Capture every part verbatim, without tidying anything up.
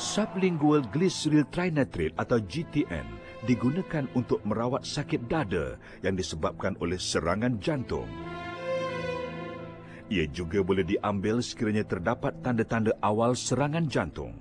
Sublingual glyceryl trinitrate atau G T N digunakan untuk merawat sakit dada yang disebabkan oleh serangan jantung. Ia juga boleh diambil sekiranya terdapat tanda-tanda awal serangan jantung.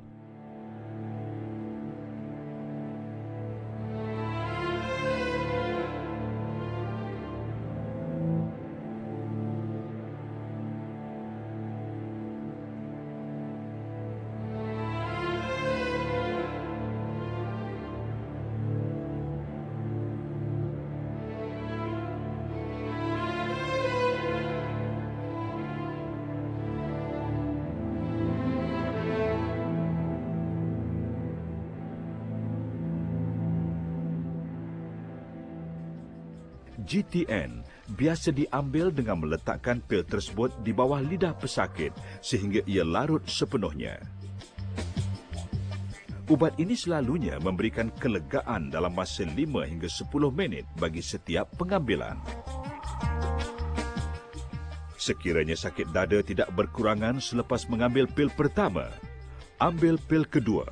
G T N biasa diambil dengan meletakkan pil tersebut di bawah lidah pesakit sehingga ia larut sepenuhnya. Ubat ini selalunya memberikan kelegaan dalam masa lima hingga sepuluh minit bagi setiap pengambilan. Sekiranya sakit dada tidak berkurangan selepas mengambil pil pertama, ambil pil kedua.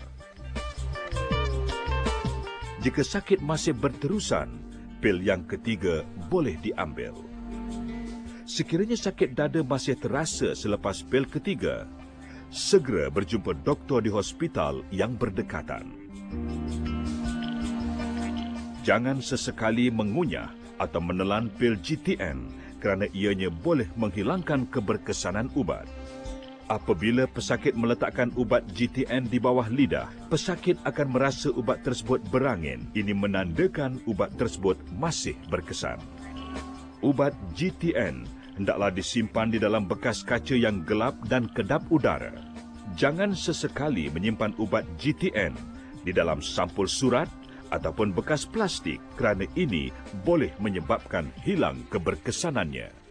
Jika sakit masih berterusan, pil yang ketiga boleh diambil. Sekiranya sakit dada masih terasa selepas pil ketiga, segera berjumpa doktor di hospital yang berdekatan. Jangan sesekali mengunyah atau menelan pil G T N kerana ianya boleh menghilangkan keberkesanan ubat. Apabila pesakit meletakkan ubat G T N di bawah lidah, pesakit akan merasa ubat tersebut berangin. Ini menandakan ubat tersebut masih berkesan. Ubat G T N hendaklah disimpan di dalam bekas kaca yang gelap dan kedap udara. Jangan sesekali menyimpan ubat G T N di dalam sampul surat ataupun bekas plastik kerana ini boleh menyebabkan hilang keberkesanannya.